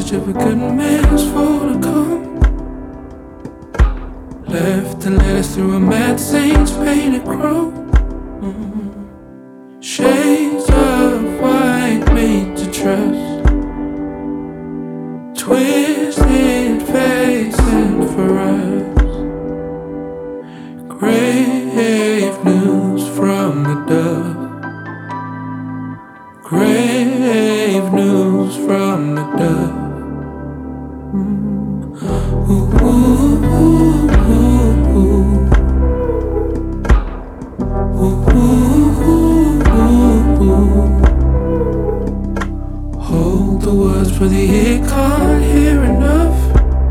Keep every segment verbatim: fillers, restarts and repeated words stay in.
much of a good man's for to come. Left and led us through a mad saint's painted crow. Mm. Shades of white made to trust. Twisted facing for us. Grave news from the dove. Grave news from the dove. Mm. Ooh, ooh, ooh, ooh, ooh. Ooh, ooh, ooh, ooh. Hold the words for the ear can't hear enough.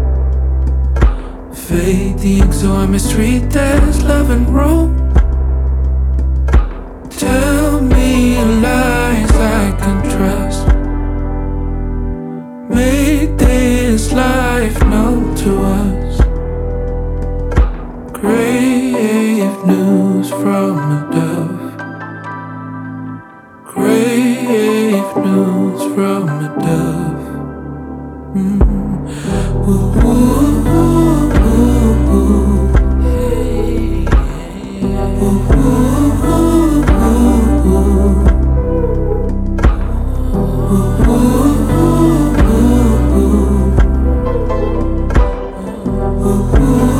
Fade the ink so I mistreat there's love and wrong. Tell me lies I can trust. Make this life known to us. Grave news from a dove. Grave news from a dove. Mm. Ooh, ooh, ooh, ooh, ooh. Hey, yeah. Ooh, ooh, ooh, ooh, ooh. Ooh, ooh, ooh, ooh. Ooh, ooh.